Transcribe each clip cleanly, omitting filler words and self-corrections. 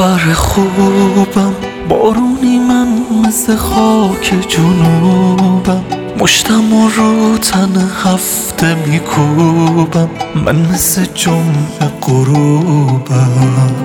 خبر خوبم، بارونی من مثل خاک جنوبم، مشتم و رو تن هفته میکوبم، من مثل جمعه غروبم.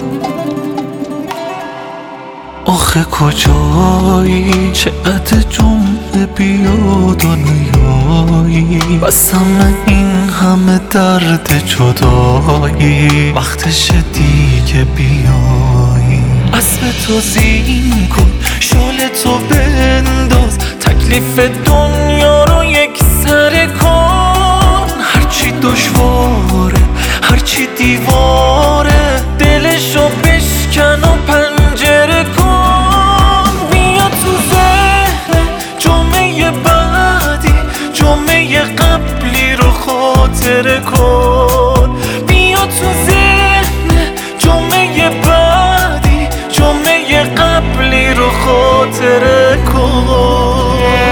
آخه کجایی چه عد جمعه بیاد و نیایی، بسم این همه درد جدایی، وقتش دیگه بیایی. اسب تو زین کن، شال تو بنداز، تکلیف دنیا رو یک سره کن. هرچی دشواره، هرچی دیواره، دلشو بشکن و پنجره کن. بیا تو ذهن جمعه بعدی، جمعه قبلی رو خاطره کن. بیا تو ذهن جمعه بعدی، جمعه قبلی رو خاطره کن.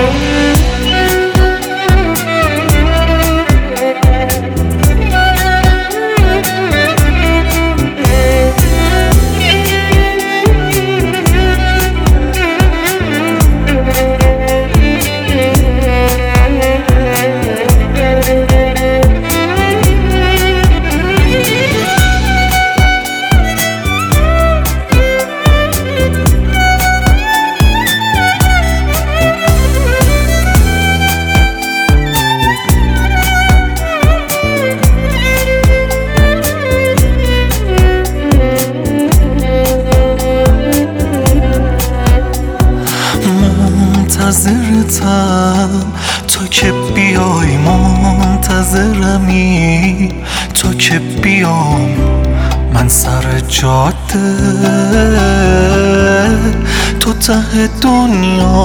منتظرتم تو که بیای، منتظرمی تو که بیام من سر جاده. تو ته دنیا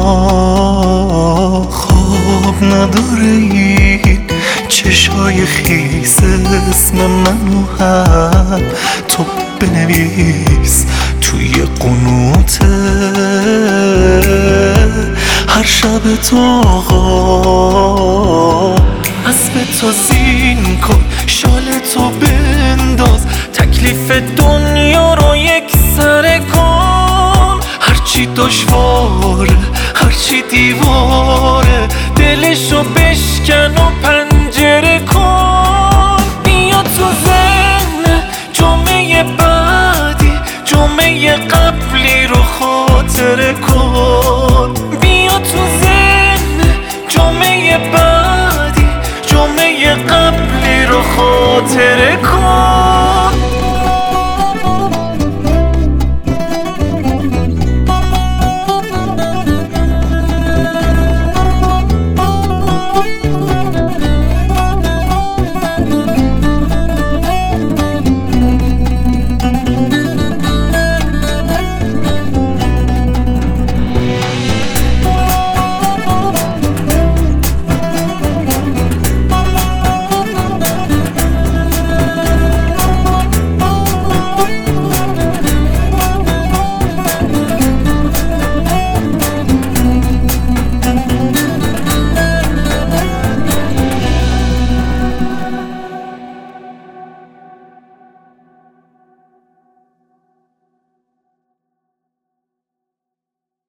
خواب نداره این چشای خیس، اسم منو هم تو بنویس توی قنوته. هر شب تو آقا اسب تو زین کن، شال تو بنداز، تکلیف دنیا رو یک سره کن. هرچی دشواره، هرچی دیواره، دلشو بشکن و پنجره کن. بیا تو ذهن جمعه بعدی، جمعه قبلی رو خاطره کن. بیا تو ذهن جمعه بعدی، جمعه قبلی رو خاطره کن.